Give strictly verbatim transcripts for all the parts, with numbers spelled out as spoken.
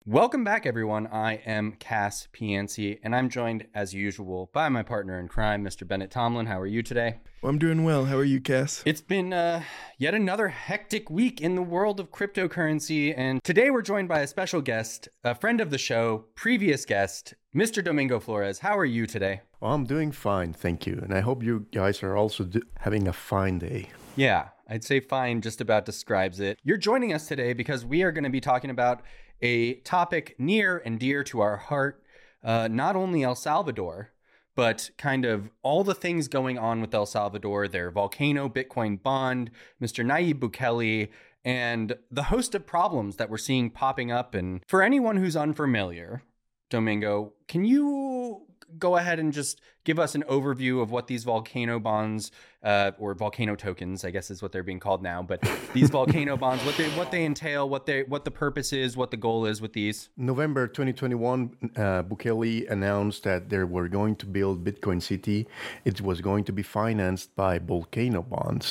Welcome back, everyone. I am Cass Pianci, and I'm joined, as usual, by my partner in crime, Mister Bennett Tomlin. How are you today? Well, I'm doing well. How are you, Cass? It's been uh, yet another hectic week in the world of cryptocurrency, and today we're joined by a special guest, a friend of the show, previous guest, Mister Domingo Flores. How are you today? Well, I'm doing fine, thank you. And I hope you guys are also do- having a fine day. Yeah, I'd say fine just about describes it. You're joining us today because we are going to be talking about a topic near and dear to our heart, uh, not only El Salvador, but kind of all the things going on with El Salvador, their volcano Bitcoin bond, Mister Nayib Bukele, and the host of problems that we're seeing popping up. And for anyone who's unfamiliar, Domingo, can you go ahead and just give us an overview of what these volcano bonds uh, or volcano tokens, I guess is what they're being called now, but these volcano bonds, what they what they entail, what they what the purpose is, what the goal is with these? November twenty twenty-one, uh, Bukele announced that they were going to build Bitcoin City. It was going to be financed by volcano bonds,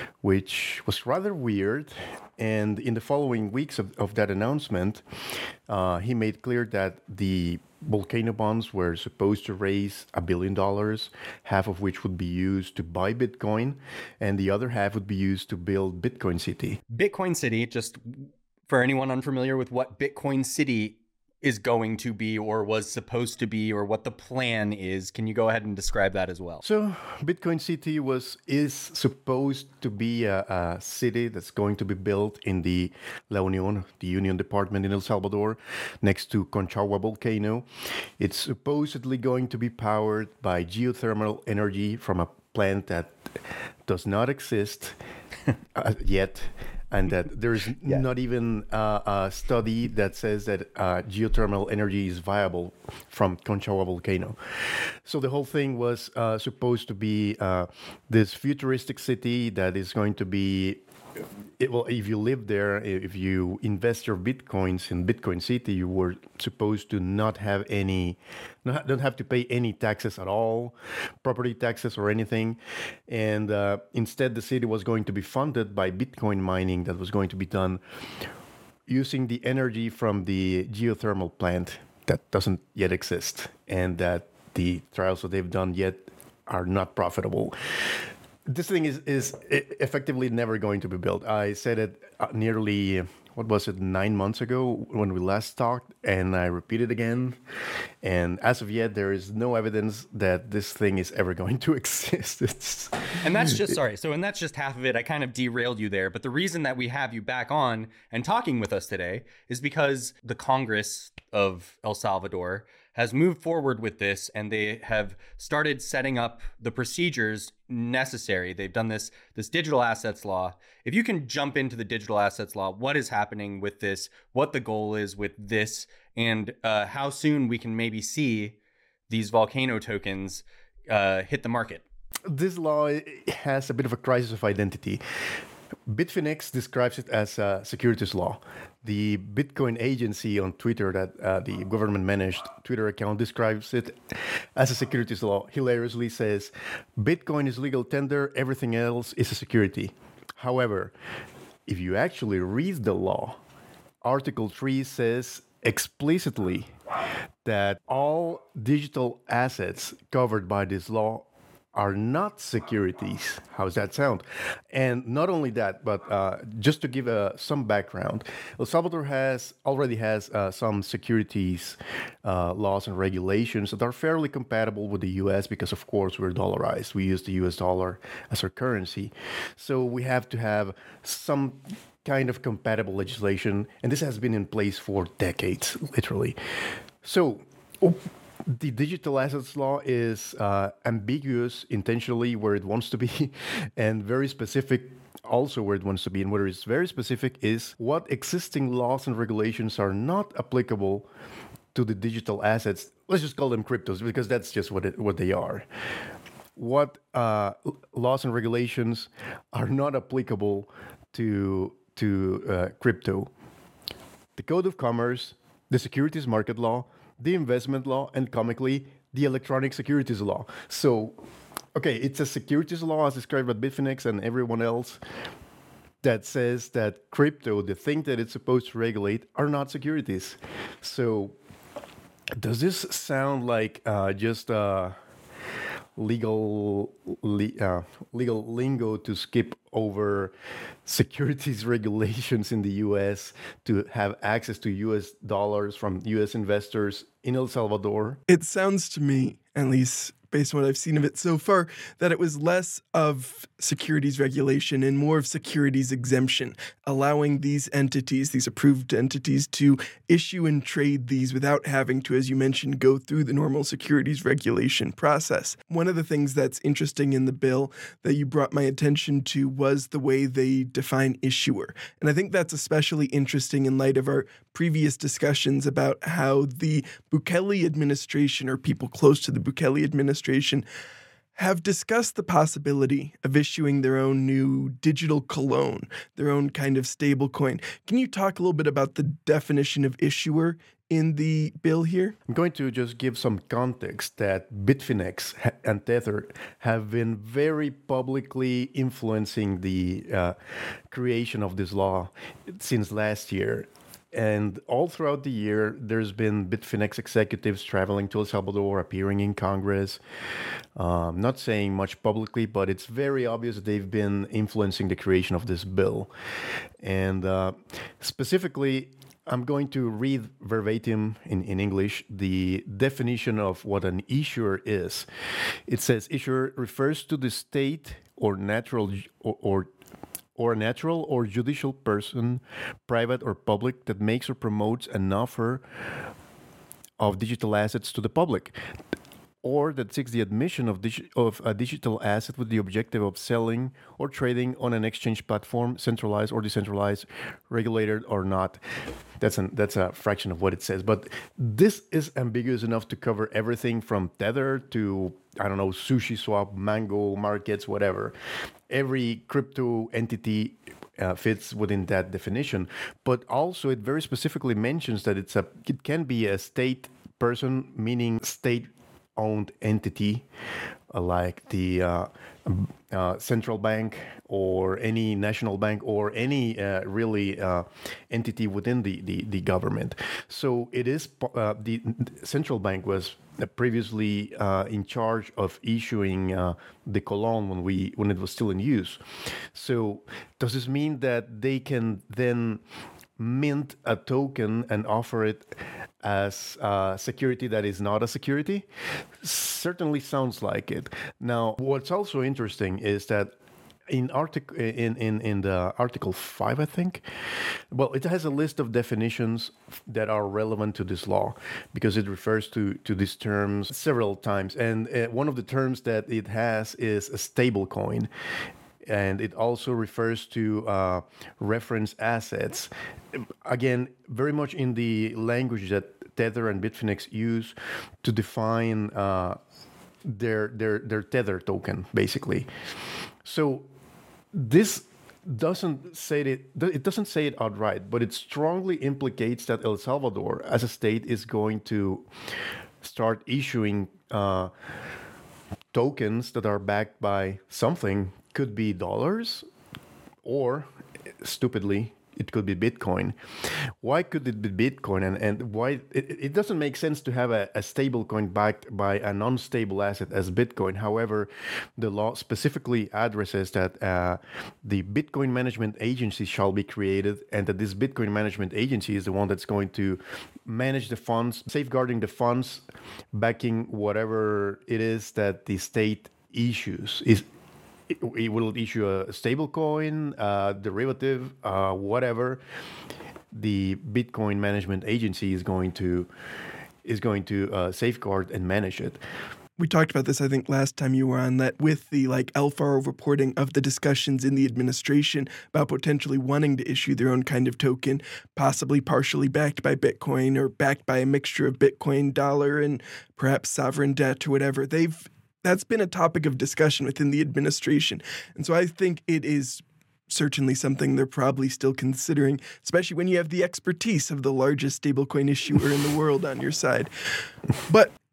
which was rather weird. And in the following weeks of, of that announcement, uh, he made clear that the volcano bonds were supposed to raise a billion dollars, half of which would be used to buy Bitcoin, and the other half would be used to build Bitcoin City. Bitcoin City, just for anyone unfamiliar with what Bitcoin City is going to be or was supposed to be or what the plan is, can you go ahead and describe that as well? So Bitcoin City was is supposed to be a, a city that's going to be built in the La Unión, the Union Department in El Salvador, next to Conchagua volcano. It's supposedly going to be powered by geothermal energy from a plant that does not exist uh, yet. And that there's yeah. not even uh, a study that says that uh, geothermal energy is viable from Conchagua volcano. So the whole thing was uh, supposed to be uh, this futuristic city that is going to be, it, well, if you live there, if you invest your Bitcoins in Bitcoin City, you were supposed to not have any, not, don't have to pay any taxes at all, property taxes or anything. And uh, instead, the city was going to be funded by Bitcoin mining that was going to be done using the energy from the geothermal plant that doesn't yet exist and that the trials that they've done yet are not profitable. This thing is, is effectively never going to be built. I said it nearly, what was it, nine months ago when we last talked, and I repeat it again. And as of yet, there is no evidence that this thing is ever going to exist. It's... And that's just, sorry, so and that's just half of it. I kind of derailed you there. But the reason that we have you back on and talking with us today is because the Congress of El Salvador has moved forward with this, and they have started setting up the procedures necessary. They've done this this digital assets law. If you can jump into the digital assets law, what is happening with this, what the goal is with this, and uh, how soon we can maybe see these volcano tokens uh, hit the market. This law has a bit of a crisis of identity. Bitfinex describes it as a securities law. The Bitcoin agency on Twitter, that uh, the government-managed Twitter account, describes it as a securities law. Hilariously says, Bitcoin is legal tender, everything else is a security. However, if you actually read the law, Article three says explicitly that all digital assets covered by this law are not securities. How's that sound? And not only that, but uh, just to give uh, some background, El Salvador has already has uh, some securities uh, laws and regulations that are fairly compatible with the U S because, of course, we're dollarized. We use the U S dollar as our currency. So we have to have some kind of compatible legislation, and this has been in place for decades, literally. So... Oh, the digital assets law is uh, ambiguous intentionally where it wants to be and very specific also where it wants to be. And where it's very specific is what existing laws and regulations are not applicable to the digital assets. Let's just call them cryptos because that's just what it, what they are. What uh, laws and regulations are not applicable to, to uh, crypto? The Code of Commerce, the Securities Market Law, the investment law, and comically, the electronic securities law. So, okay, it's a securities law as described by Bitfinex and everyone else, that says that crypto, the thing that it's supposed to regulate, are not securities. So, does this sound like uh, just uh, legal le- uh, legal lingo to skip over securities regulations in the U S to have access to U S dollars from U S investors in El Salvador? It sounds to me, at least based on what I've seen of it so far, that it was less of securities regulation and more of securities exemption, allowing these entities, these approved entities, to issue and trade these without having to, as you mentioned, go through the normal securities regulation process. One of the things that's interesting in the bill that you brought my attention to was the way they define issuer. And I think that's especially interesting in light of our previous discussions about how the Bukele administration, or people close to the Bukele administration, have discussed the possibility of issuing their own new digital cologne, their own kind of stable coin. Can you talk a little bit about the definition of issuer in the bill here? I'm going to just give some context that Bitfinex and Tether have been very publicly influencing the uh, creation of this law since last year. And all throughout the year, there's been Bitfinex executives traveling to El Salvador, appearing in Congress, um, not saying much publicly, but it's very obvious that they've been influencing the creation of this bill. And uh, specifically, I'm going to read verbatim in, in English the definition of what an issuer is. It says, issuer refers to the state or natural or, or or a natural or judicial person, private or public, that makes or promotes an offer of digital assets to the public, or that seeks the admission of, digi- of a digital asset with the objective of selling or trading on an exchange platform, centralized or decentralized, regulated or not. That's an, that's a fraction of what it says. But this is ambiguous enough to cover everything from Tether to, I don't know, SushiSwap, Mango markets, whatever. Every crypto entity uh, fits within that definition. But also it very specifically mentions that it's a it can be a state person, meaning state owned entity, uh, like the uh, uh, central bank or any national bank or any uh, really uh, entity within the, the, the government. So it is uh, the central bank was previously uh, in charge of issuing uh, the cologne when we when it was still in use. So does this mean that they can then mint a token and offer it as a security that is not a security? Certainly sounds like it. Now, what's also interesting is that in article in, in, in the Article five, I think, well, it has a list of definitions that are relevant to this law because it refers to, to these terms several times. And uh, one of the terms that it has is a stable coin. And it also refers to uh, reference assets. Again, very much in the language that Tether and Bitfinex use to define uh, their their their Tether token, basically. So this doesn't say it. It doesn't say it outright, but it strongly implicates that El Salvador, as a state, is going to start issuing uh, tokens that are backed by something. Could be dollars, or stupidly, it could be Bitcoin. Why could it be Bitcoin? And, and why it, it doesn't make sense to have a, a stable coin backed by a non-stable asset as Bitcoin. However, the law specifically addresses that uh, the Bitcoin Management Agency shall be created, and that this Bitcoin Management Agency is the one that's going to manage the funds, safeguarding the funds, backing whatever it is that the state issues. Is It will issue a stable coin, uh, derivative, uh, whatever. The Bitcoin Management Agency is going to is going to uh, safeguard and manage it. We talked about this, I think, last time you were on, that with the like Alfaro reporting of the discussions in the administration about potentially wanting to issue their own kind of token, possibly partially backed by Bitcoin or backed by a mixture of Bitcoin, dollar, and perhaps sovereign debt or whatever, they've that's been a topic of discussion within the administration. And so I think it is certainly something they're probably still considering, especially when you have the expertise of the largest stablecoin issuer in the world on your side. But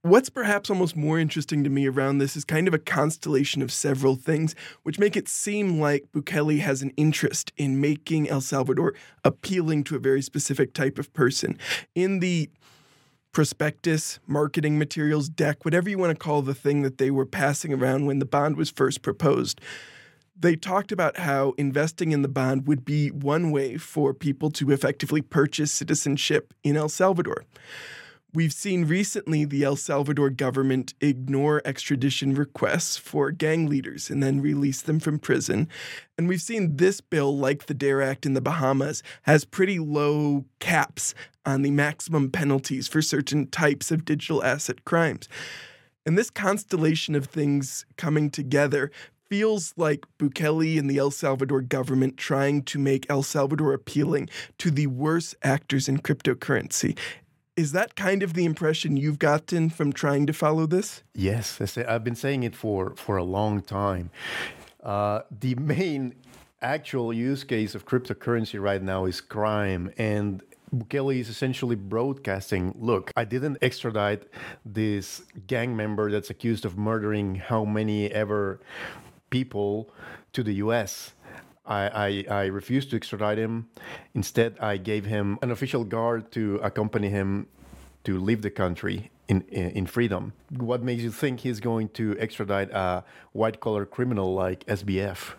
What's perhaps almost more interesting to me around this is kind of a constellation of several things, which make it seem like Bukele has an interest in making El Salvador appealing to a very specific type of person. In the prospectus, marketing materials, deck, whatever you want to call the thing that they were passing around when the bond was first proposed, they talked about how investing in the bond would be one way for people to effectively purchase citizenship in El Salvador. We've seen recently the El Salvador government ignore extradition requests for gang leaders and then release them from prison. And we've seen this bill, like the DARE Act in the Bahamas, has pretty low caps on the maximum penalties for certain types of digital asset crimes. And this constellation of things coming together feels like Bukele and the El Salvador government trying to make El Salvador appealing to the worst actors in cryptocurrency. Is that kind of the impression you've gotten from trying to follow this? Yes, I've been saying it for, for a long time. Uh, the main actual use case of cryptocurrency right now is crime. And Bukele is essentially broadcasting, look, I didn't extradite this gang member that's accused of murdering how many ever people to the U S. I, I, I refused to extradite him. Instead, I gave him an official guard to accompany him to leave the country in, in, in freedom. What makes you think he's going to extradite a white-collar criminal like S B F?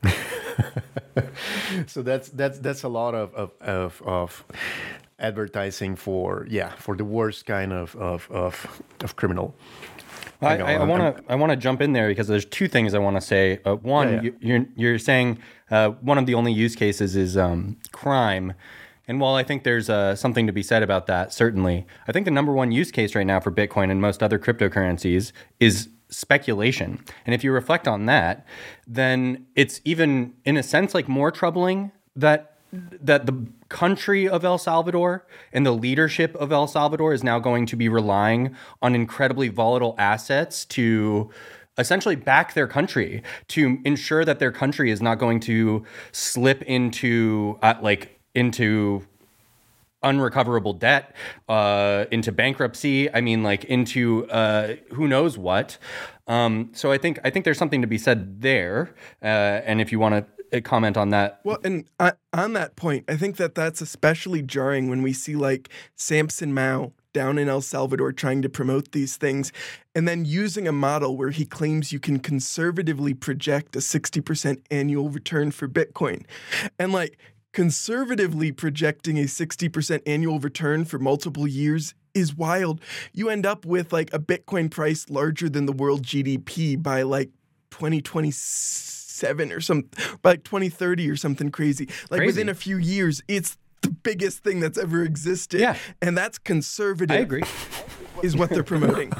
So that's that's that's a lot of of, of, of advertising for yeah for the worst kind of of of, of criminal. I, I want to I want to jump in there because there's two things I want to say. Uh, one, Yeah, yeah. you- you're you're saying uh, one of the only use cases is um, crime, and while I think there's uh, something to be said about that, certainly, I think the number one use case right now for Bitcoin and most other cryptocurrencies is speculation. And if you reflect on that, then it's even in a sense like more troubling that that the country of El Salvador and the leadership of El Salvador is now going to be relying on incredibly volatile assets to essentially back their country, to ensure that their country is not going to slip into uh, like into unrecoverable debt, uh, into bankruptcy. I mean, like into uh, who knows what. Um, so I think I think there's something to be said there. Uh, and if you want to comment on that. Well, and uh, on that point, I think that that's especially jarring when we see like Samson Mao down in El Salvador trying to promote these things and then using a model where he claims you can conservatively project a sixty percent annual return for Bitcoin. And like conservatively projecting a sixty percent annual return for multiple years is wild. You end up with like a Bitcoin price larger than the world G D P by like twenty twenty-seven or some by like twenty thirty or something crazy. Like Crazy. within a few years, it's the biggest thing that's ever existed. Yeah. And that's conservative. I agree. Is what they're promoting.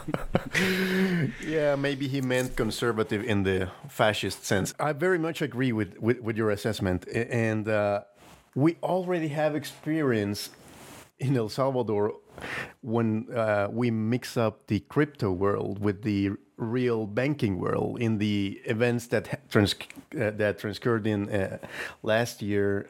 Yeah, maybe he meant conservative in the fascist sense. I very much agree with, with, with your assessment. A- And uh, we already have experience in El Salvador when uh, we mix up the crypto world with the real banking world in the events that ha- trans- uh, that transcurred in uh, last year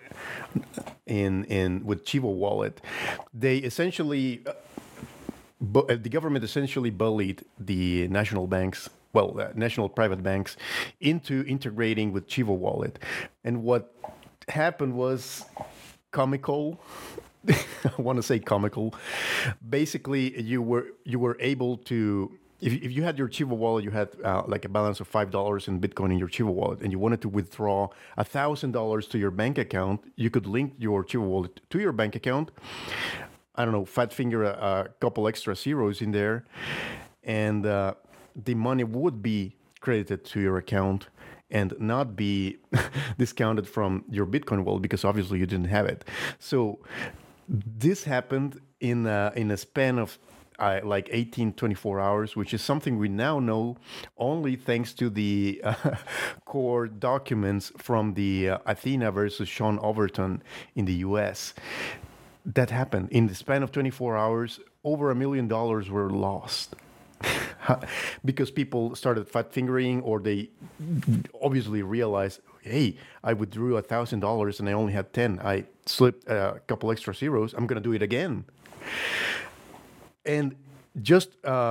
in in with Chivo Wallet. They essentially uh, bu- uh, the government essentially bullied the national banks, well, uh, national private banks, into integrating with Chivo Wallet. And what happened was comical. I want to say comical. Basically, you were you were able to, if, if you had your Chivo wallet, you had uh, like a balance of five dollars in Bitcoin in your Chivo wallet, and you wanted to withdraw a thousand dollars to your bank account, you could link your Chivo wallet to your bank account. I don't know, fat finger a, a couple extra zeros in there, and uh, the money would be credited to your account and not be discounted from your Bitcoin wallet because obviously you didn't have it. So this happened in a, in a span of uh, like eighteen, twenty-four hours, which is something we now know only thanks to the uh, core documents from the uh, Athena versus Sean Overton in the U S. That happened in the span of twenty-four hours. Over a million dollars were lost. Because people started fat fingering, or they obviously realized, hey, I withdrew a thousand dollars and I only had ten. I slipped a couple extra zeros. I'm gonna do it again. And just uh,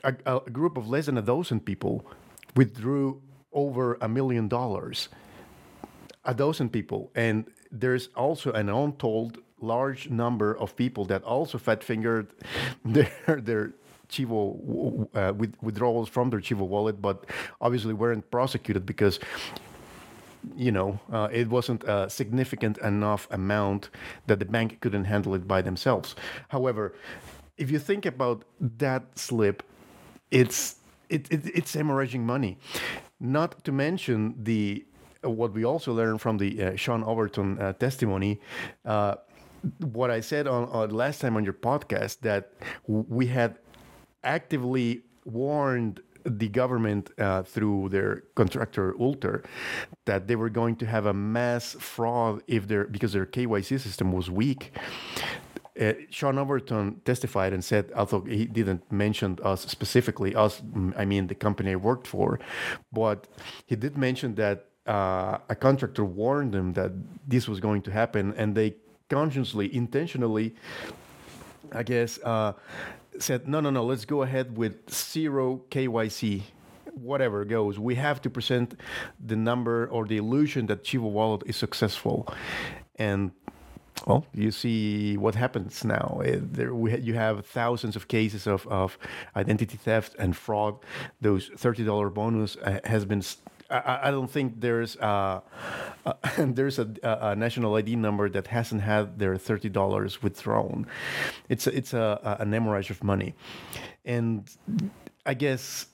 a, a group of less than a dozen people withdrew over a million dollars. A dozen people. And there's also an untold large number of people that also fat fingered their their Chivo uh, with, withdrawals from their Chivo wallet, but obviously weren't prosecuted because, you know, uh, it wasn't a significant enough amount that the bank couldn't handle it by themselves. However, if you think about that slip, it's it, it it's hemorrhaging money. Not to mention the what we also learned from the uh, Sean Overton uh, testimony. Uh, what I said on, on last time on your podcast, that we had actively warned the government uh, through their contractor Ulter that they were going to have a mass fraud if their because their K Y C system was weak. Uh, Sean Overton testified and said, although he didn't mention us specifically, us, I mean the company I worked for, but he did mention that uh, a contractor warned them that this was going to happen, and they consciously, intentionally, I guess, uh, said, no, no, no, let's go ahead with zero K Y C, whatever goes. We have to present the number or the illusion that Chivo Wallet is successful. And, well, you see what happens now. Uh, there, we ha- you have thousands of cases of, of identity theft and fraud. Those thirty dollars bonus uh, has been... St- I, I don't think there's uh, uh, there's a, a national I D number that hasn't had their thirty dollars withdrawn. It's a, it's a, an hemorrhage of money, and I guess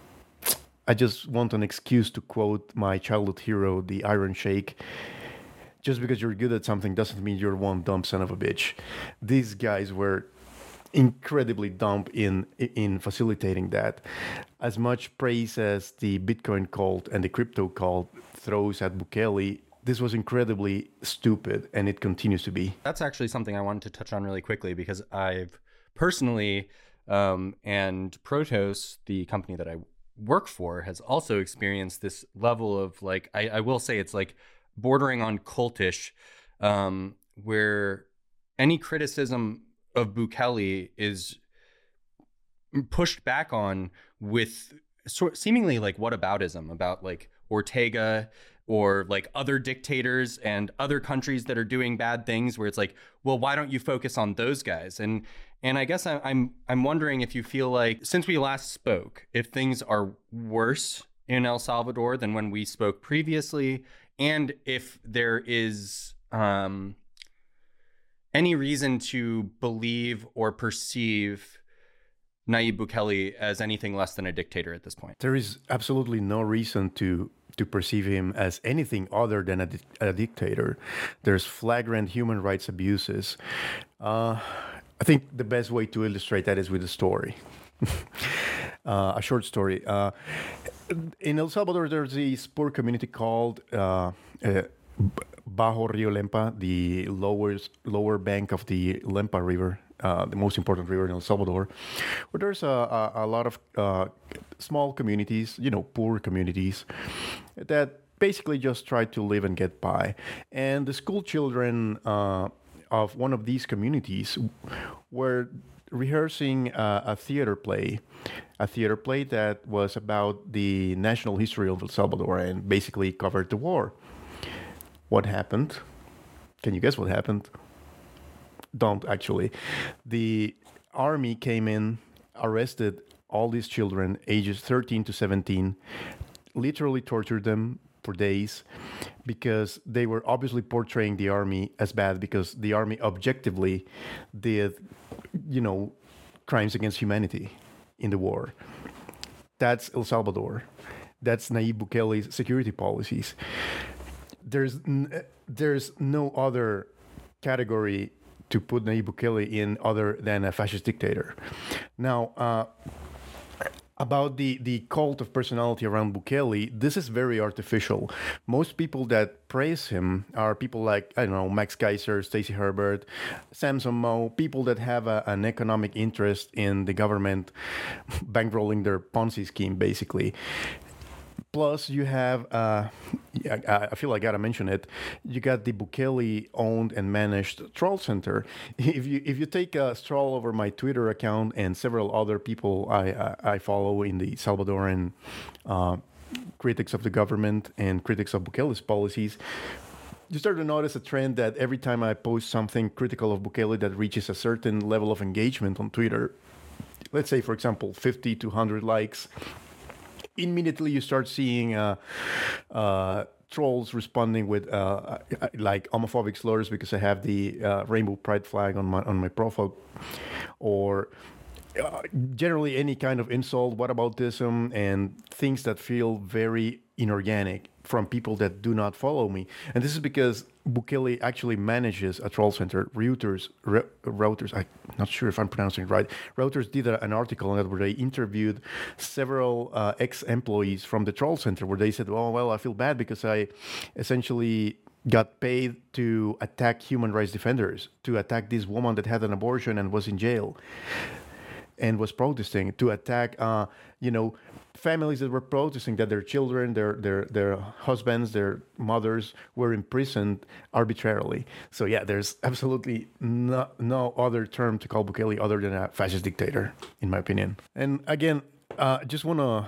I just want an excuse to quote my childhood hero, the Iron Sheik. Just because you're good at something doesn't mean you're one dumb son of a bitch. These guys were incredibly dumb in in facilitating that. As much praise as the Bitcoin cult and the crypto cult throws at Bukele, this was incredibly stupid, and it continues to be. That's actually something I wanted to touch on really quickly, because I've personally, um, and Protos, the company that I work for, has also experienced this level of, like, I, I will say it's like bordering on cultish, um, where any criticism of Bukele is pushed back on with sort seemingly like whataboutism about like Ortega or like other dictators and other countries that are doing bad things, where it's like, well, why don't you focus on those guys? And and I guess I, I'm I'm wondering if you feel like, since we last spoke, if things are worse in El Salvador than when we spoke previously, and if there is um any reason to believe or perceive Nayib Bukele as anything less than a dictator at this point. There is absolutely no reason to to perceive him as anything other than a, di- a dictator. There's flagrant human rights abuses. Uh, I think the best way to illustrate that is with a story, uh, a short story. Uh, in El Salvador, there's this poor community called uh, uh, Bajo Rio Lempa, the lowest, lower bank of the Lempa River, uh, the most important river in El Salvador, where there's a, a, a lot of uh, small communities, you know, poor communities, that basically just try to live and get by. And the school children uh, of one of these communities were rehearsing uh, a theater play, a theater play that was about the national history of El Salvador and basically covered the war. What happened? Can you guess what happened? Don't, actually. The army came in, arrested all these children, ages thirteen to seventeen, literally tortured them for days because they were obviously portraying the army as bad, because the army objectively did, you know, crimes against humanity in the war. That's El Salvador. That's Nayib Bukele's security policies. There's n- there's no other category to put Nayib Bukele in other than a fascist dictator. Now, uh, about the, the cult of personality around Bukele, this is very artificial. Most people that praise him are people like, I don't know, Max Kaiser, Stacey Herbert, Samson Moe, people that have a, an economic interest in the government bankrolling their Ponzi scheme, basically. Plus, you have, uh, I I feel I gotta mention it. You got the Bukele-owned and managed Troll Center. If you if you take a stroll over my Twitter account and several other people I I, I follow in the Salvadoran uh, critics of the government and critics of Bukele's policies, you start to notice a trend that every time I post something critical of Bukele that reaches a certain level of engagement on Twitter, let's say, for example, fifty to one hundred likes, immediately you start seeing uh, uh, trolls responding with uh, like homophobic slurs because I have the uh, rainbow pride flag on my on my profile, or uh, generally any kind of insult, whataboutism, and things that feel very inorganic from people that do not follow me. And this is because Bukele actually manages a troll center. Reuters, Re, Reuters, I'm not sure if I'm pronouncing it right. Reuters did a, an article on that where they interviewed several uh, ex-employees from the troll center where they said, oh, well, I feel bad because I essentially got paid to attack human rights defenders, to attack this woman that had an abortion and was in jail and was protesting, to attack, uh, you know, families that were protesting that their children, their their their husbands, their mothers were imprisoned arbitrarily. So yeah, there's absolutely no, no other term to call Bukele other than a fascist dictator, in my opinion. And again, uh, just want to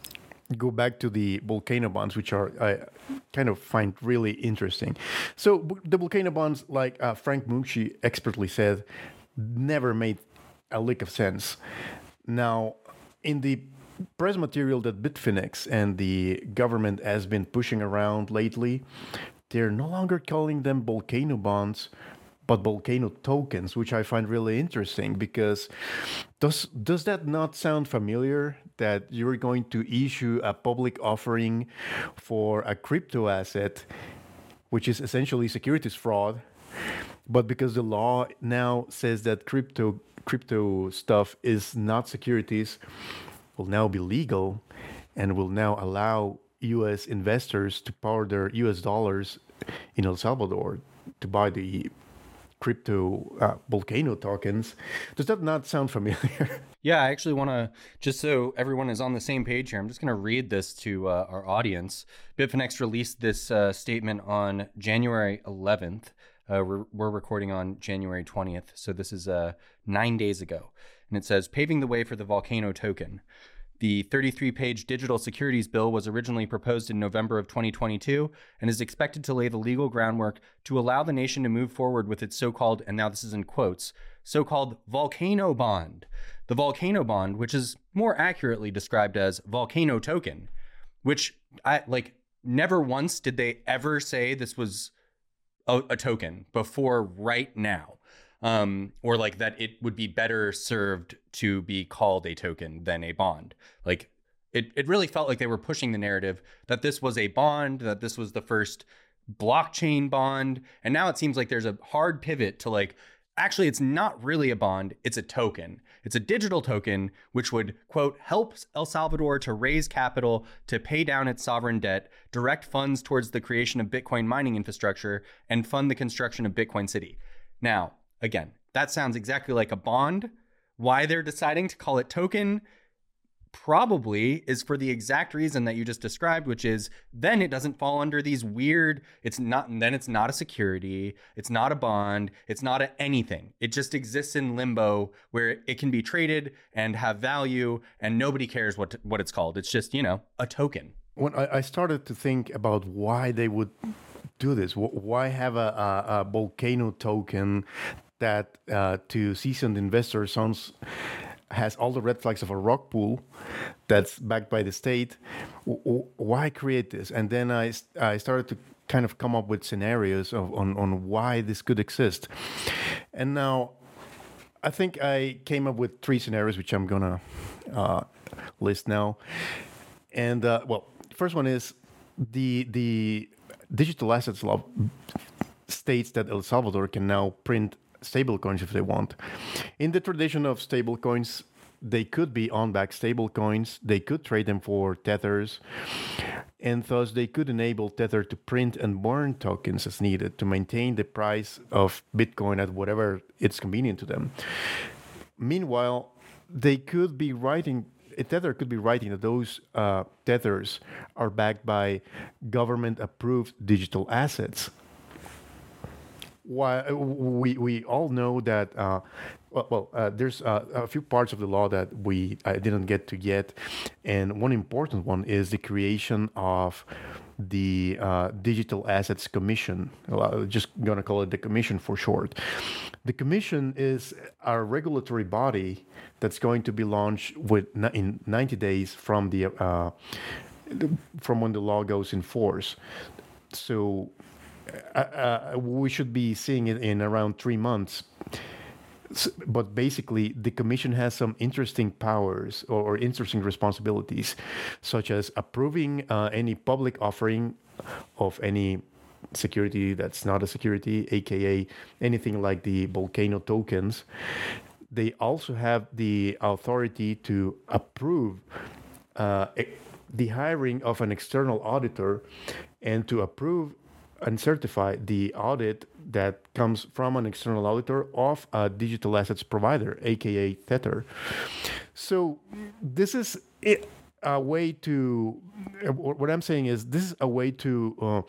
go back to the volcano bonds, which are I kind of find really interesting. So the volcano bonds, like uh, Frank Mukshi expertly said, never made a lick of sense. Now, in the press material that Bitfinex and the government has been pushing around lately, they're no longer calling them volcano bonds, but volcano tokens, which I find really interesting because does does that not sound familiar, that you're going to issue a public offering for a crypto asset, which is essentially securities fraud, but because the law now says that crypto crypto stuff is not securities, will now be legal and will now allow U S investors to power their U S dollars in El Salvador to buy the crypto uh, volcano tokens. Does that not sound familiar? Yeah, I actually want to, just so everyone is on the same page here, I'm just going to read this to uh, our audience. Bitfinex released this uh, statement on January eleventh. Uh, we're, we're recording on January twentieth, so this is uh, nine days ago. And it says, paving the way for the volcano token. The thirty-three page digital securities bill was originally proposed in November of twenty twenty-two and is expected to lay the legal groundwork to allow the nation to move forward with its so-called, and now this is in quotes, so-called volcano bond. The volcano bond, which is more accurately described as volcano token, which I like never once did they ever say this was a, a token before right now. Um, or like that it would be better served to be called a token than a bond. Like it, it really felt like they were pushing the narrative that this was a bond, that this was the first blockchain bond. And now it seems like there's a hard pivot to like, actually, it's not really a bond, it's a token. It's a digital token, which would, quote, help El Salvador to raise capital to pay down its sovereign debt, direct funds towards the creation of Bitcoin mining infrastructure, and fund the construction of Bitcoin City. Now, again, that sounds exactly like a bond. Why they're deciding to call it token probably is for the exact reason that you just described, which is then it doesn't fall under these weird, it's not, then it's not a security, it's not a bond, it's not a anything. It just exists in limbo where it can be traded and have value and nobody cares what what it's called. It's just, you know, a token. When I, I started to think about why they would do this, why have a, a, a volcano token that uh, to seasoned investors sounds has all the red flags of a rock pool that's backed by the state. Why create this? And then I, I started to kind of come up with scenarios of, on, on why this could exist. And now I think I came up with three scenarios, which I'm going to uh, list now. And uh, well, first one is the the digital assets law states that El Salvador can now print stablecoins if they want. In the tradition of stablecoins, they could be on-back stablecoins. They could trade them for tethers, and thus they could enable Tether to print and burn tokens as needed to maintain the price of Bitcoin at whatever it's convenient to them. Meanwhile, they could be writing Tether could be writing that those uh, tethers are backed by government-approved digital assets. Why we we all know that uh, well, well uh, there's uh, a few parts of the law that we I didn't get to yet, and one important one is the creation of the uh, Digital Assets Commission. Well, I'm just gonna call it the Commission for short. The Commission is a regulatory body that's going to be launched with in ninety days from the uh, from when the law goes in force. So. Uh, uh, we should be seeing it in around three months. S but basically, the Commission has some interesting powers or, or interesting responsibilities, such as approving uh, any public offering of any security that's not a security, aka anything like the Volcano tokens. They also have the authority to approve uh, the hiring of an external auditor and to approve and certify the audit that comes from an external auditor of a digital assets provider, aka Tether. So this is it, a way to, what I'm saying is this is a way to uh,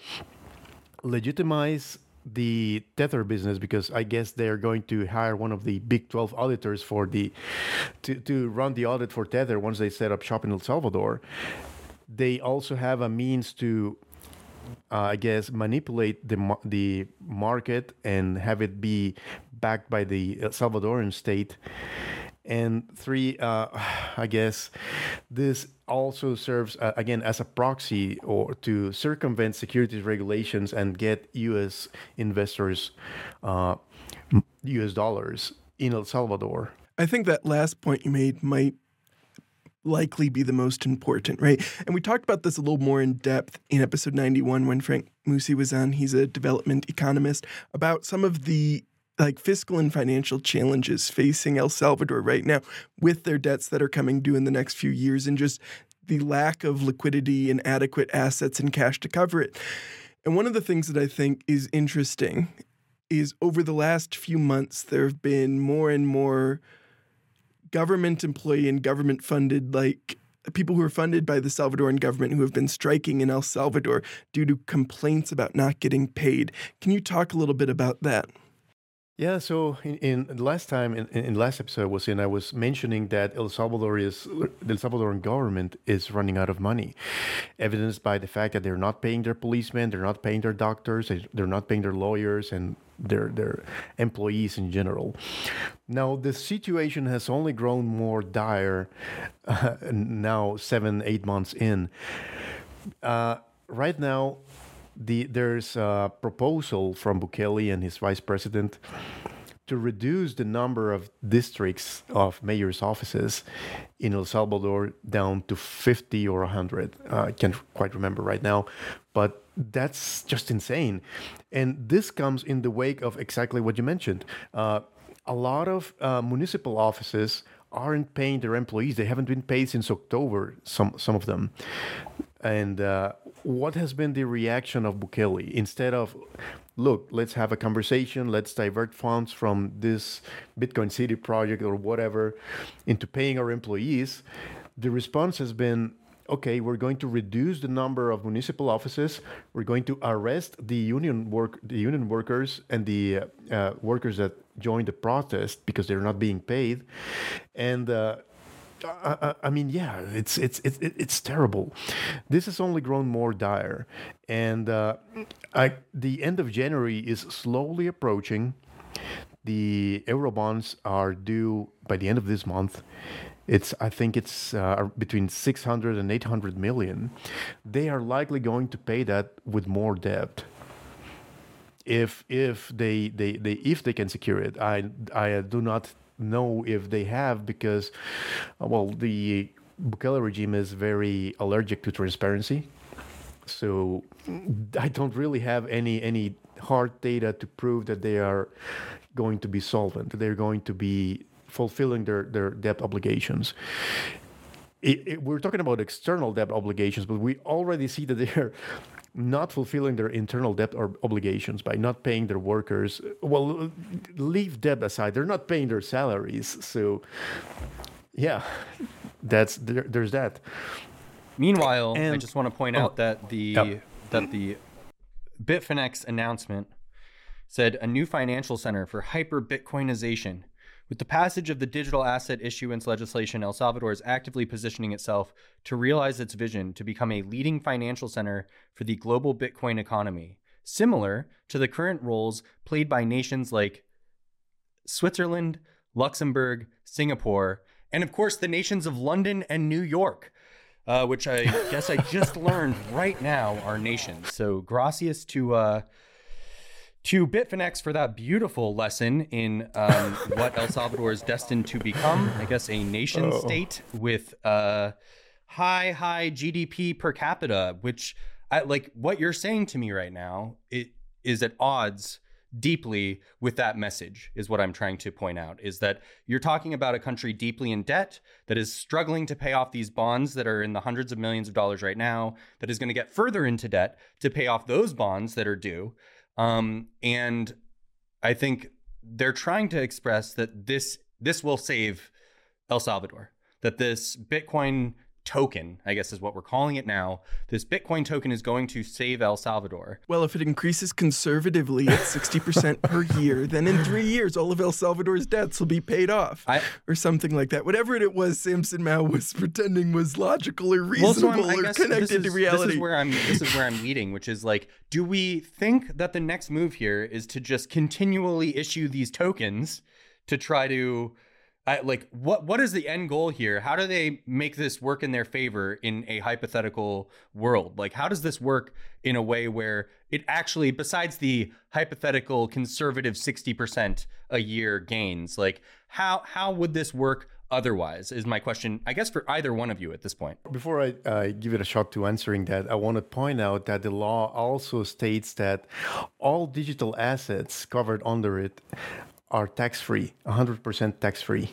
legitimize the Tether business, because I guess they're going to hire one of the big twelve auditors for the to, to run the audit for Tether once they set up shop in El Salvador. They also have a means to Uh, I guess manipulate the the market and have it be backed by the El Salvadoran state. And three, uh, I guess this also serves uh, again as a proxy or to circumvent securities regulations and get U S investors uh, U S dollars in El Salvador. I think that last point you made might likely be the most important, right? And we talked about this a little more in depth in episode ninety-one when Frank Musi was on. He's a development economist, about some of the like fiscal and financial challenges facing El Salvador right now with their debts that are coming due in the next few years and just the lack of liquidity and adequate assets and cash to cover it. And one of the things that I think is interesting is over the last few months, there have been more and more government employee and government funded, like people who are funded by the Salvadoran government who have been striking in El Salvador due to complaints about not getting paid. Can you talk a little bit about that? Yeah, so in, in the last time, in, in the last episode I was in, I was mentioning that El Salvador is, the El Salvadoran government is running out of money, evidenced by the fact that they're not paying their policemen, they're not paying their doctors, they're not paying their lawyers and their, their employees in general. Now, the situation has only grown more dire uh, now, seven, eight months in. Uh, right now, The, there's a proposal from Bukele and his vice president to reduce the number of districts of mayor's offices in El Salvador down to fifty or one hundred. Uh, I can't quite remember right now, but that's just insane. And this comes in the wake of exactly what you mentioned. Uh, a lot of uh, municipal offices aren't paying their employees. They haven't been paid since October, some some of them. And uh, what has been the reaction of Bukele? Instead of, look, let's have a conversation, let's divert funds from this Bitcoin City project or whatever into paying our employees, the response has been, okay, we're going to reduce the number of municipal offices. We're going to arrest the union work, the union workers and the uh, uh, workers that joined the protest because they're not being paid. And uh, I, I mean, yeah, it's it's it's it's terrible. This has only grown more dire, and uh, I, the end of January is slowly approaching. The Eurobonds are due by the end of this month. It's I think it's uh, between six hundred and eight hundred million. They are likely going to pay that with more debt. If if they they, they if they can secure it, I I do not know if they have, because well, the Bukele regime is very allergic to transparency. So I don't really have any any hard data to prove that they are going to be solvent. They're going to be fulfilling their, their debt obligations. It, it, we're talking about external debt obligations, but we already see that they're not fulfilling their internal debt or obligations by not paying their workers. Well, leave debt aside, they're not paying their salaries. So, yeah, that's there, there's that. Meanwhile, And- I just want to point oh, out that the yep. that the Bitfinex announcement said a new financial center for hyper Bitcoinization. With the passage of the digital asset issuance legislation, El Salvador is actively positioning itself to realize its vision to become a leading financial center for the global Bitcoin economy, similar to the current roles played by nations like Switzerland, Luxembourg, Singapore, and of course the nations of London and New York, uh, which I guess I just learned right now are nations. So gracias to uh, to Bitfinex for that beautiful lesson in um, what El Salvador is destined to become. I guess a nation Oh. state with uh, high, high G D P per capita, which I, like what you're saying to me right now, it is at odds deeply with that message, is what I'm trying to point out, is that you're talking about a country deeply in debt that is struggling to pay off these bonds that are in the hundreds of millions of dollars right now, that is going to get further into debt to pay off those bonds that are due. Um, and I think they're trying to express that this this will save El Salvador, that this Bitcoin token, I guess is what we're calling it now, this Bitcoin token is going to save El Salvador. Well, if it increases conservatively at sixty percent per year, then in three years, all of El Salvador's debts will be paid off, I, or something like that. Whatever it was Samson Mao was pretending was logical or well, so reasonable I'm- I or guess connected this is, to reality. This is where I'm. This is where I'm leading, which is like, do we think that the next move here is to just continually issue these tokens to try to, I, like, what what is the end goal here? How do they make this work in their favor in a hypothetical world? Like, how does this work in a way where it actually, besides the hypothetical conservative sixty percent a year gains, like how how would this work otherwise, is my question, I guess, for either one of you at this point. Before I uh, give it a shot to answering that, I want to point out that the law also states that all digital assets covered under it are tax-free, one hundred percent tax-free.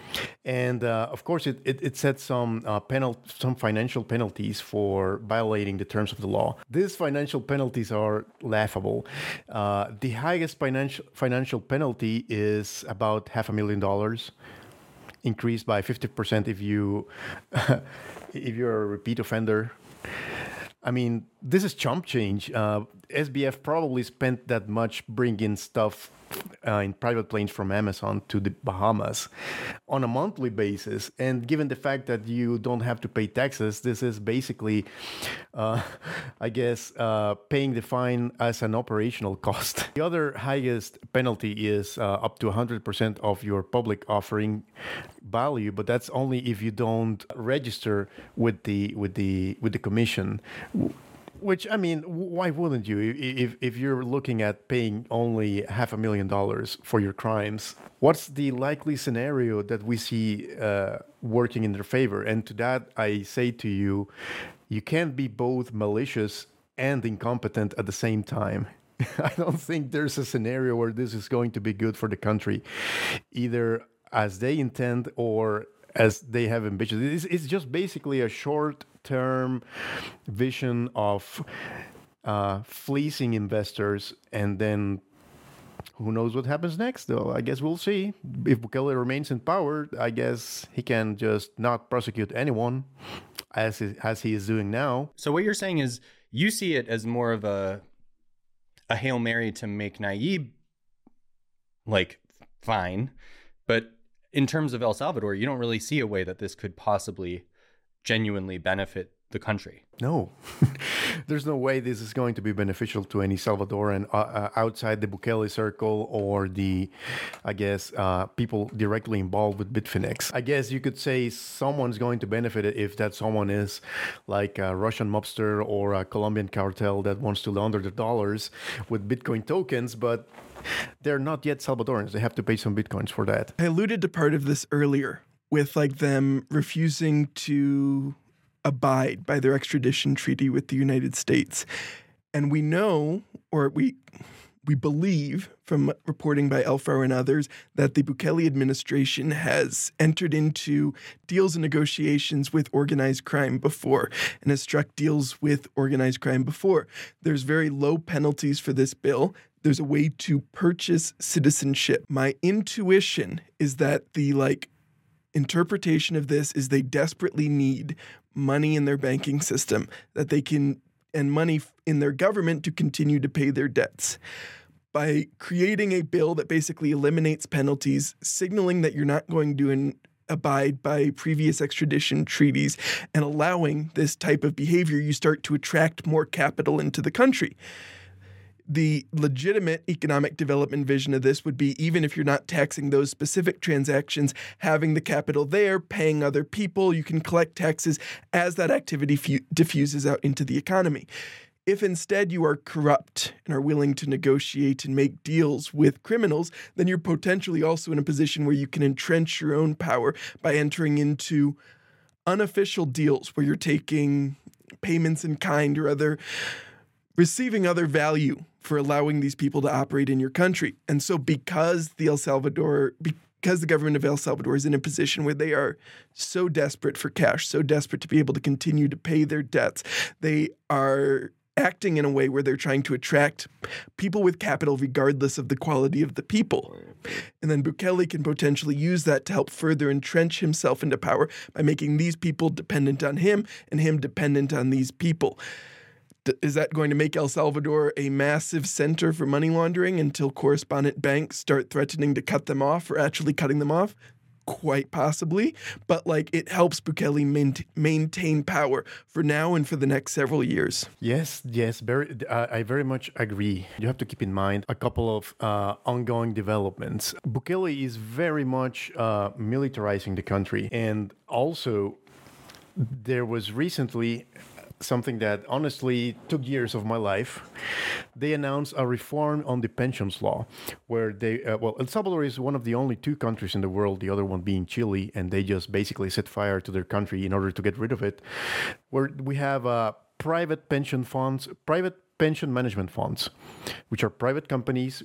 And uh, of course, it, it, it sets some uh, penal- some financial penalties for violating the terms of the law. These financial penalties are laughable. Uh, the highest financial financial penalty is about half a million dollars, increased by fifty percent if you if you're a repeat offender. I mean, this is chump change. Uh, S B F probably spent that much bringing stuff uh, in private planes from Amazon to the Bahamas on a monthly basis. And given the fact that you don't have to pay taxes, this is basically, uh, I guess, uh, paying the fine as an operational cost. The other highest penalty is uh, up to one hundred percent of your public offering value, but that's only if you don't register with the with the with the commission. Which, I mean, why wouldn't you? If if you're looking at paying only half a million dollars for your crimes, what's the likely scenario that we see uh, working in their favor? And to that, I say to you, you can't be both malicious and incompetent at the same time. I don't think there's a scenario where this is going to be good for the country, either as they intend or as they have ambitions. It's, it's just basically a short-term vision of uh, fleecing investors, and then who knows what happens next, though. I guess we'll see. If Bukele remains in power, I guess he can just not prosecute anyone, as he, as he is doing now. So what you're saying is you see it as more of a a Hail Mary to make Nayib, like, fine, but in terms of El Salvador, you don't really see a way that this could possibly genuinely benefit the country. No, there's no way this is going to be beneficial to any Salvadoran uh, uh, outside the Bukele circle or the, I guess, uh, people directly involved with Bitfinex. I guess you could say someone's going to benefit if that someone is like a Russian mobster or a Colombian cartel that wants to launder the dollars with Bitcoin tokens, but they're not yet Salvadorans. They have to pay some Bitcoins for that. I alluded to part of this earlier with like them refusing to abide by their extradition treaty with the United States. And we know, or we we believe from reporting by Elfar and others, that the Bukele administration has entered into deals and negotiations with organized crime before and has struck deals with organized crime before. There's very low penalties for this bill. There's a way to purchase citizenship. My intuition is that the like interpretation of this is they desperately need money in their banking system that they can, and money in their government to continue to pay their debts. By creating a bill that basically eliminates penalties, signaling that you're not going to in, abide by previous extradition treaties, and allowing this type of behavior, you start to attract more capital into the country. The legitimate economic development vision of this would be, even if you're not taxing those specific transactions, having the capital there, paying other people, you can collect taxes as that activity fu- diffuses out into the economy. If instead you are corrupt and are willing to negotiate and make deals with criminals, then you're potentially also in a position where you can entrench your own power by entering into unofficial deals where you're taking payments in kind or other, receiving other value for allowing these people to operate in your country. And so because the El Salvador, because the government of El Salvador is in a position where they are so desperate for cash, so desperate to be able to continue to pay their debts, they are acting in a way where they're trying to attract people with capital regardless of the quality of the people. And then Bukele can potentially use that to help further entrench himself into power by making these people dependent on him and him dependent on these people. D- is that going to make El Salvador a massive center for money laundering until correspondent banks start threatening to cut them off or actually cutting them off? Quite possibly, but like it helps Bukele main- maintain power for now and for the next several years. Yes, yes, very. Uh, I very much agree. You have to keep in mind a couple of uh, ongoing developments. Bukele is very much uh, militarizing the country, and also there was recently something that honestly took years of my life. They announced a reform on the pensions law, where they, uh, well, El Salvador is one of the only two countries in the world, the other one being Chile, and they just basically set fire to their country in order to get rid of it, where we have uh, private pension funds, private pension management funds, which are private companies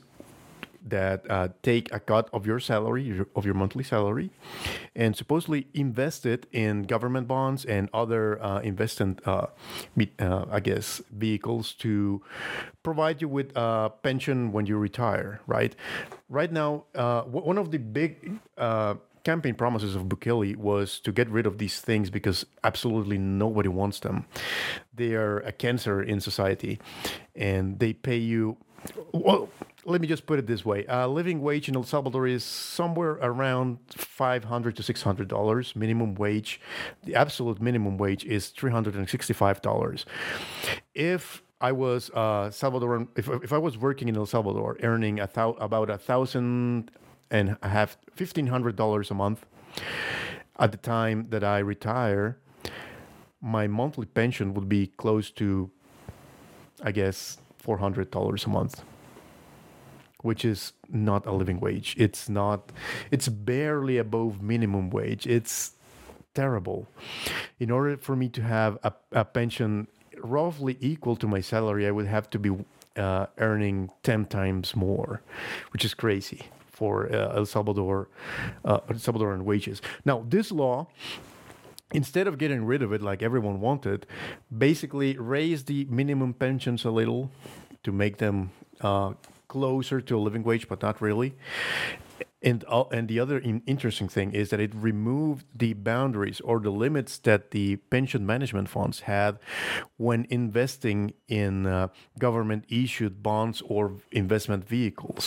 that uh, take a cut of your salary, your, of your monthly salary, and supposedly invest it in government bonds and other uh, investment, uh, uh, I guess, vehicles to provide you with a pension when you retire, right? Right now, uh, w- one of the big uh, campaign promises of Bukele was to get rid of these things because absolutely nobody wants them. They are a cancer in society, and they pay you, well, let me just put it this way. A living wage in El Salvador is somewhere around five hundred to six hundred dollars minimum wage. The absolute minimum wage is three hundred sixty-five dollars. If I was uh, Salvadoran, if, if I was working in El Salvador, earning a thou- about a thousand and I have fifteen hundred dollars a month, at the time that I retire, my monthly pension would be close to, I guess, four hundred dollars a month, which is not a living wage. It's not, it's barely above minimum wage. It's terrible. In order for me to have a, a pension roughly equal to my salary, I would have to be uh, earning ten times more, which is crazy for uh, El Salvador, uh, El Salvadoran wages. Now, this law, instead of getting rid of it like everyone wanted, basically raised the minimum pensions a little to make them uh, closer to a living wage, but not really. And uh, and the other in- interesting thing is that it removed the boundaries or the limits that the pension management funds had when investing in uh, government-issued bonds or investment vehicles.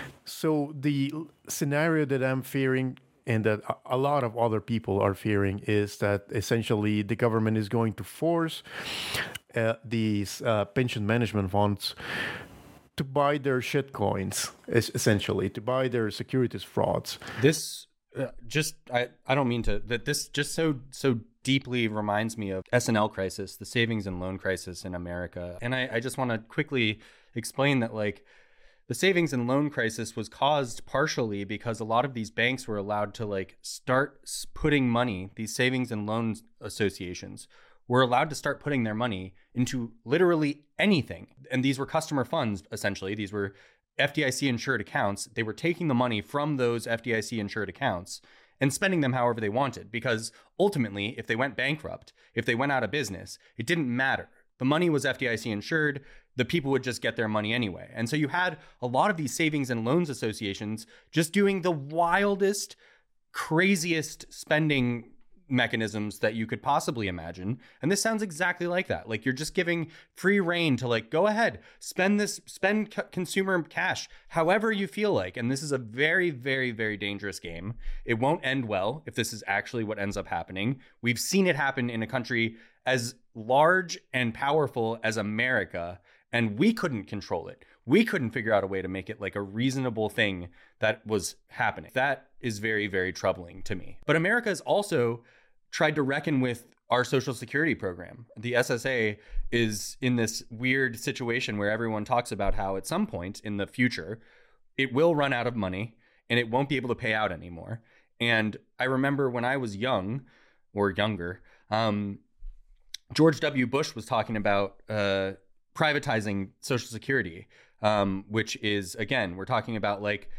So the scenario that I'm fearing, and that a lot of other people are fearing, is that essentially the government is going to force uh, these uh, pension management funds to buy their shit coins, essentially, to buy their securities frauds. This uh, just, I, I don't mean to, that this just so, so deeply reminds me of S N L crisis, the savings and loan crisis in America. And I, I just want to quickly explain that, like, the savings and loan crisis was caused partially because a lot of these banks were allowed to like start putting money, these savings and loan associations were allowed to start putting their money into literally anything. And these were customer funds, essentially. These were F D I C insured accounts. They were taking the money from those F D I C insured accounts and spending them however they wanted, because ultimately, if they went bankrupt, if they went out of business, it didn't matter. The money was F D I C insured. The people would just get their money anyway. And so you had a lot of these savings and loans associations just doing the wildest, craziest spending mechanisms that you could possibly imagine. And this sounds exactly like that. Like you're just giving free reign to like, go ahead, spend this, spend c- consumer cash however you feel like. And this is a very, very, very dangerous game. It won't end well if this is actually what ends up happening. We've seen it happen in a country as large and powerful as America, and we couldn't control it. We couldn't figure out a way to make it like a reasonable thing that was happening. That is very, very troubling to me. But America has also tried to reckon with our Social Security program. The S S A is in this weird situation where everyone talks about how at some point in the future, it will run out of money and it won't be able to pay out anymore. And I remember when I was young or younger, um, George W. Bush was talking about uh, privatizing Social Security, um, which is, again, we're talking about like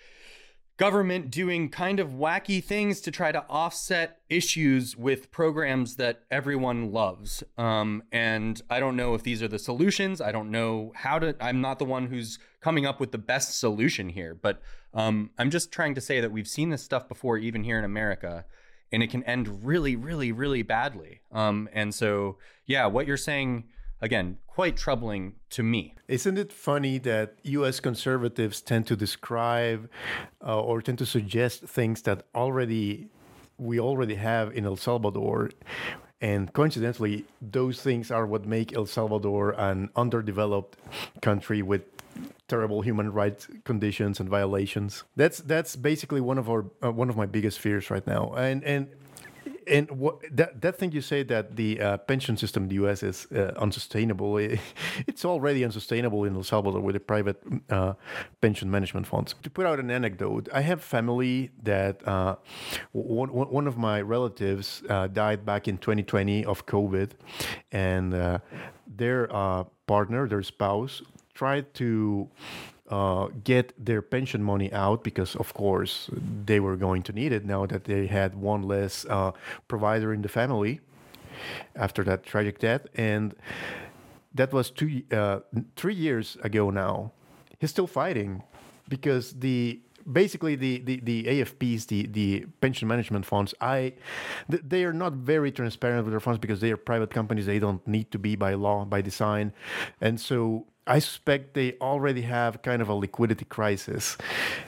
government doing kind of wacky things to try to offset issues with programs that everyone loves. Um, and I don't know if these are the solutions. I don't know how to, I'm not the one who's coming up with the best solution here, but um, I'm just trying to say that we've seen this stuff before, even here in America, and it can end really, really, really badly. Um, and so, yeah, what you're saying, again, quite troubling to me. Isn't it funny that U S conservatives tend to describe uh, or tend to suggest things that already we already have in El Salvador? And coincidentally, those things are what make El Salvador an underdeveloped country with terrible human rights conditions and violations. That's that's basically one of our uh, one of my biggest fears right now. And and and what that that thing you say that the uh, pension system in the U S is uh, unsustainable. It, it's already unsustainable in El Salvador with the private uh, pension management funds. To put out an anecdote, I have family that uh, one one of my relatives uh, died back in twenty twenty of COVID, and uh, their uh, partner, their spouse, tried to uh, get their pension money out because, of course, they were going to need it now that they had one less uh, provider in the family after that tragic death. And that was two, uh, three years ago now. He's still fighting because the basically the, the, the A F Ps, the, the pension management funds, I th- they are not very transparent with their funds because they are private companies. They don't need to be by law, by design. And so I suspect they already have kind of a liquidity crisis.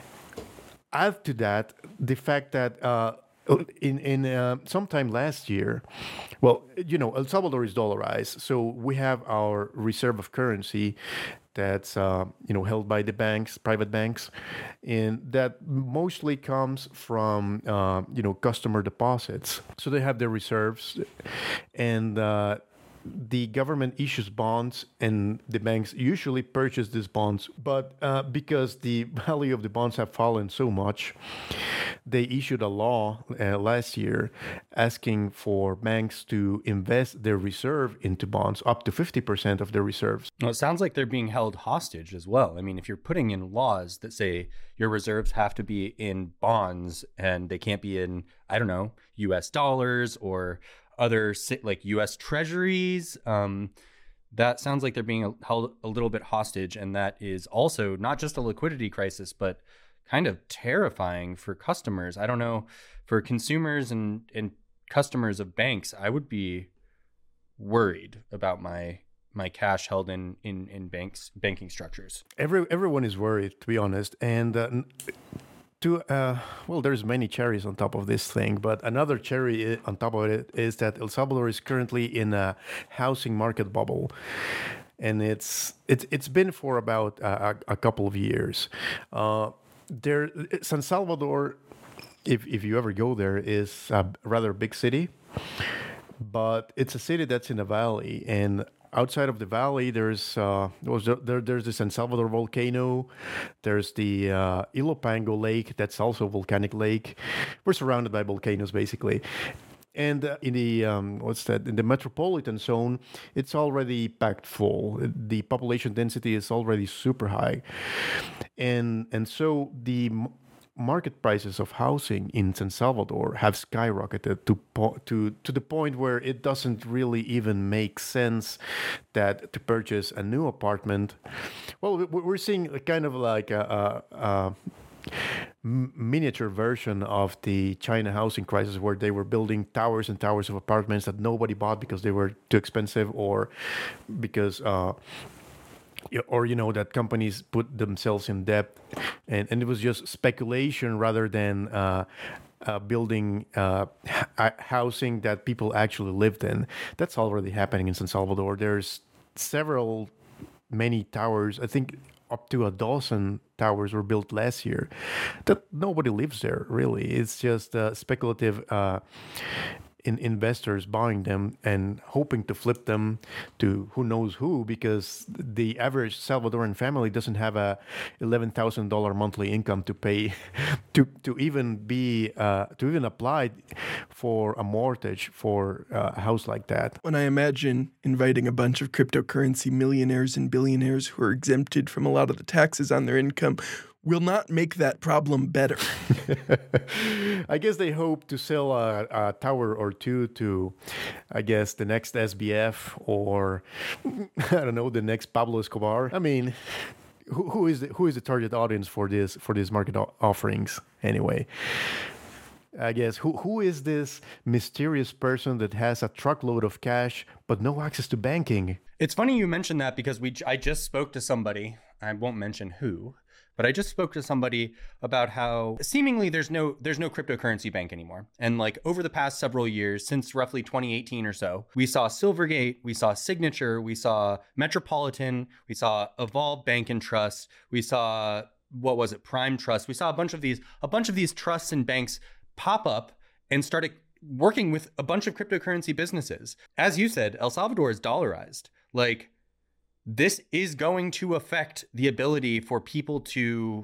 Add to that the fact that uh, in in uh, sometime last year, well, you know, El Salvador is dollarized, so we have our reserve of currency that's uh, you know held by the banks, private banks, and that mostly comes from uh, you know customer deposits. So they have their reserves, and uh, the government issues bonds, and the banks usually purchase these bonds. But uh, because the value of the bonds have fallen so much, they issued a law uh, last year asking for banks to invest their reserve into bonds, up to fifty percent of their reserves. Well, it sounds like they're being held hostage as well. I mean, if you're putting in laws that say your reserves have to be in bonds and they can't be in, I don't know, U S dollars or other like U S treasuries, um, that sounds like they're being held a little bit hostage. And that is also not just a liquidity crisis, but kind of terrifying for customers. I don't know, for consumers and, and customers of banks, I would be worried about my my cash held in, in, in banks, banking structures. Every everyone is worried, to be honest. And uh, to uh, well, there's many cherries on top of this thing, but another cherry on top of it is that El Salvador is currently in a housing market bubble. And it's it's it's been for about a, a couple of years. Uh, there, San Salvador, if if you ever go there, is a rather big city, but it's a city that's in a valley, and outside of the valley, there's uh, there, there's the San Salvador volcano. There's the uh, Ilopango Lake. That's also a volcanic lake. We're surrounded by volcanoes, basically. And uh, in the um, what's that? In the metropolitan zone, it's already packed full. The population density is already super high, and and so the market prices of housing in San Salvador have skyrocketed to po- to to the point where it doesn't really even make sense that to purchase a new apartment. Well, we're seeing kind of like a, a, a m- miniature version of the China housing crisis, where they were building towers and towers of apartments that nobody bought because they were too expensive, or because uh, y- or you know that companies put themselves in debt, and, and it was just speculation rather than uh, uh, building uh, h- housing that people actually lived in. That's already happening in San Salvador. There's several, many towers. I think up to a dozen towers were built last year that nobody lives there really. It's just uh, speculative uh, in investors buying them and hoping to flip them to who knows who, because the average Salvadoran family doesn't have a eleven thousand dollars monthly income to pay to to even be uh, to even apply for a mortgage for a house like that. When I imagine inviting a bunch of cryptocurrency millionaires and billionaires who are exempted from a lot of the taxes on their income, will not make that problem better. I guess they hope to sell a, a tower or two to, I guess, the next S B F, or I don't know, the next Pablo Escobar. I mean, who, who is the, who is the target audience for this for these market o- offerings anyway? I guess who who is this mysterious person that has a truckload of cash but no access to banking? It's funny you mentioned that, because we I just spoke to somebody, I won't mention who, but I just spoke to somebody about how seemingly there's no there's no cryptocurrency bank anymore. And like over the past several years, since roughly twenty eighteen or so, we saw Silvergate, we saw Signature, we saw Metropolitan, we saw Evolve Bank and Trust, we saw, what was it, Prime Trust. We saw a bunch of these a bunch of these trusts and banks pop up and started working with a bunch of cryptocurrency businesses. As you said, El Salvador is dollarized. Like, this is going to affect the ability for people to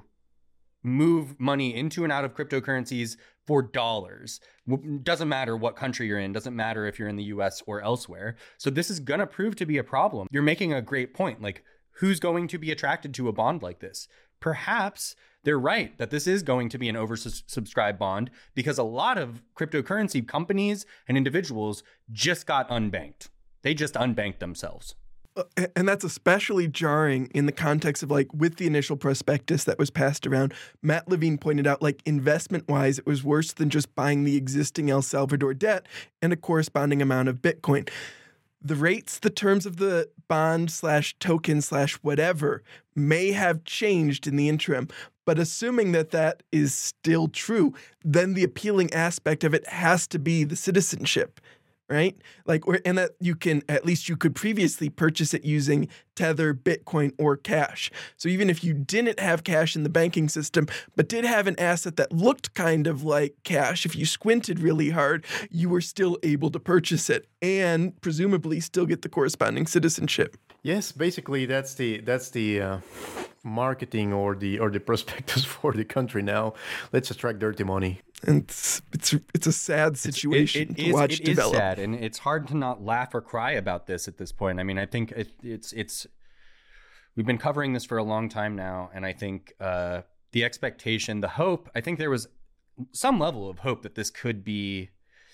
move money into and out of cryptocurrencies for dollars. Doesn't matter what country you're in, doesn't matter if you're in the U S or elsewhere. So this is going to prove to be a problem. You're making a great point. Like, who's going to be attracted to a bond like this? Perhaps they're right that this is going to be an oversubscribed bond, because a lot of cryptocurrency companies and individuals just got unbanked. They just unbanked themselves. And that's especially jarring in the context of, like, with the initial prospectus that was passed around, Matt Levine pointed out, like, investment wise, it was worse than just buying the existing El Salvador debt and a corresponding amount of Bitcoin. The rates, the terms of the bond slash token slash whatever may have changed in the interim. But assuming that that is still true, then the appealing aspect of it has to be the citizenship, right? Like, or, and that you can, at least you could previously purchase it using Tether, Bitcoin, or cash. So even if you didn't have cash in the banking system, but did have an asset that looked kind of like cash, if you squinted really hard, you were still able to purchase it and presumably still get the corresponding citizenship. Yes, basically that's the that's the uh, marketing or the or the prospectus for the country now. Let's attract dirty money. And it's it's, it's a sad situation it, it to is, watch it develop. It is sad, and it's hard to not laugh or cry about this at this point. I mean, I think it, it's it's we've been covering this for a long time now, and I think uh, the expectation, the hope, I think there was some level of hope that this could be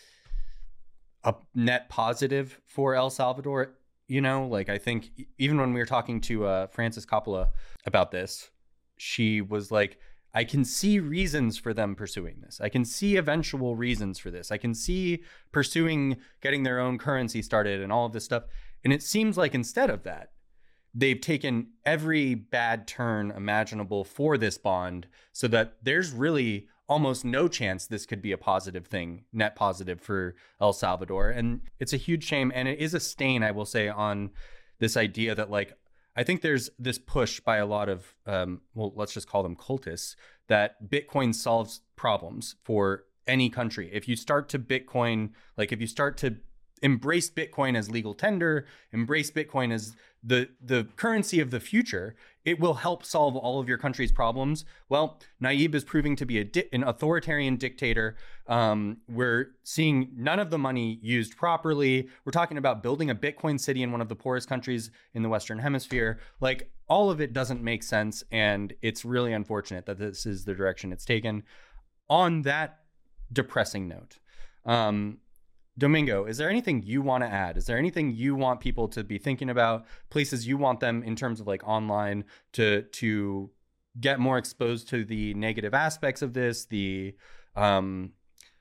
a net positive for El Salvador. You know, like, I think even when we were talking to uh, Frances Coppola about this, she was like, I can see reasons for them pursuing this. I can see eventual reasons for this. I can see pursuing getting their own currency started and all of this stuff. And it seems like instead of that, they've taken every bad turn imaginable for this bond, so that there's really almost no chance this could be a positive thing, net positive for El Salvador. And it's a huge shame. And it is a stain, I will say, on this idea that, like, I think there's this push by a lot of, um, well, let's just call them cultists, that Bitcoin solves problems for any country. If you start to Bitcoin, like if you start to embrace Bitcoin as legal tender, embrace Bitcoin as the the currency of the future, it will help solve all of your country's problems. Well, Nayib is proving to be a di- an authoritarian dictator. Um, we're seeing none of the money used properly. We're talking about building a Bitcoin city in one of the poorest countries in the Western Hemisphere. Like, all of it doesn't make sense, and it's really unfortunate that this is the direction it's taken. On that depressing note, um, Domingo, is there anything you want to add? Is there anything you want people to be thinking about? Places you want them in terms of like online to to get more exposed to the negative aspects of this, the um,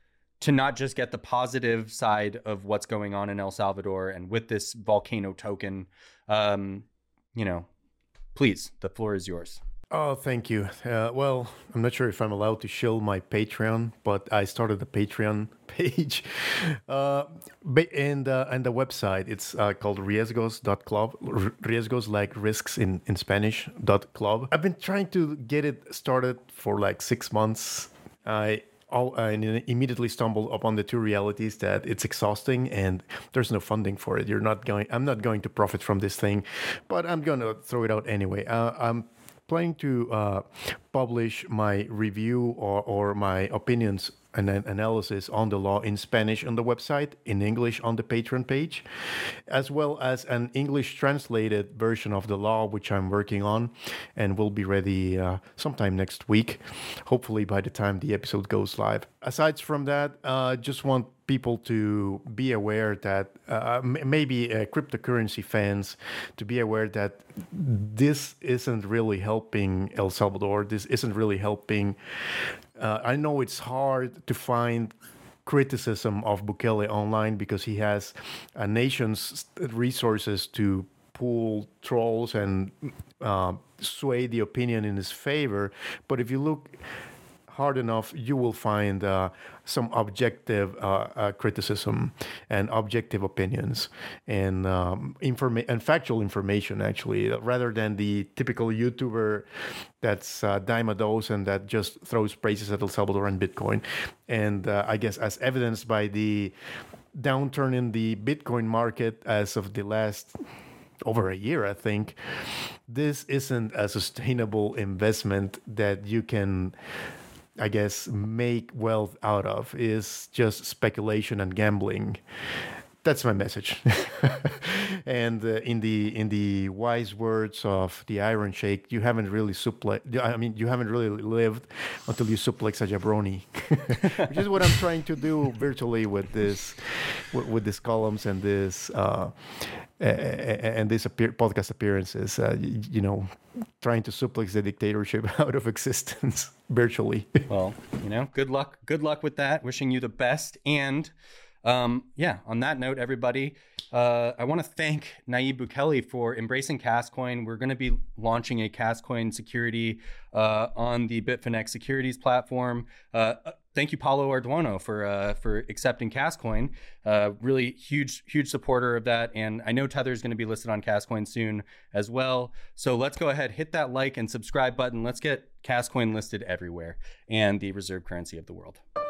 to not just get the positive side of what's going on in El Salvador and with this volcano token, um, you know, please, the floor is yours. Oh, thank you. Uh, well, I'm not sure if I'm allowed to shill my Patreon, but I started the Patreon page. Uh, and, uh, and the website, it's uh, called riesgos dot club. Riesgos like risks in, in Spanish, dot club. I've been trying to get it started for like six months. I all, I immediately stumbled upon the two realities that it's exhausting and there's no funding for it. You're not going, I'm not going to profit from this thing, but I'm going to throw it out anyway. Uh, I'm planning to uh, publish my review or, or my opinions and an analysis on the law in Spanish on the website, in English on the Patreon page, as well as an English translated version of the law, which I'm working on and will be ready uh, sometime next week, hopefully by the time the episode goes live. Aside from that, I uh, just want people to be aware that uh, m- maybe uh, cryptocurrency fans to be aware that this isn't really helping El Salvador. This isn't really helping. Uh, I know it's hard to find criticism of Bukele online because he has a nation's resources to pull trolls and uh, sway the opinion in his favor. But if you look hard enough, you will find uh, some objective uh, uh, criticism and objective opinions and um, informa- and factual information, actually, rather than the typical YouTuber that's uh, dime a dose and that just throws praises at El Salvador and Bitcoin. And uh, I guess as evidenced by the downturn in the Bitcoin market as of the last over a year, I think, this isn't a sustainable investment that you can, I guess, make wealth out of. Is just speculation and gambling. That's my message. And uh, in the in the wise words of the Iron Sheikh, you haven't really suplex. I mean, you haven't really lived until you suplex a jabroni, which is what I'm trying to do virtually with this, with, with these columns and this uh, and these appear- podcast appearances. Uh, you, you know, trying to suplex the dictatorship out of existence virtually. Well, you know, good luck. Good luck with that. Wishing you the best. And um, yeah, on that note, everybody, uh, I want to thank Nayib Bukele for embracing Castcoin. We're going to be launching a Castcoin security uh, on the Bitfinex securities platform. Uh, thank you, Paulo Arduino, for uh, for accepting Castcoin. Uh, really huge, huge supporter of that. And I know Tether is going to be listed on Castcoin soon as well. So let's go ahead, hit that like and subscribe button. Let's get Castcoin listed everywhere and the reserve currency of the world.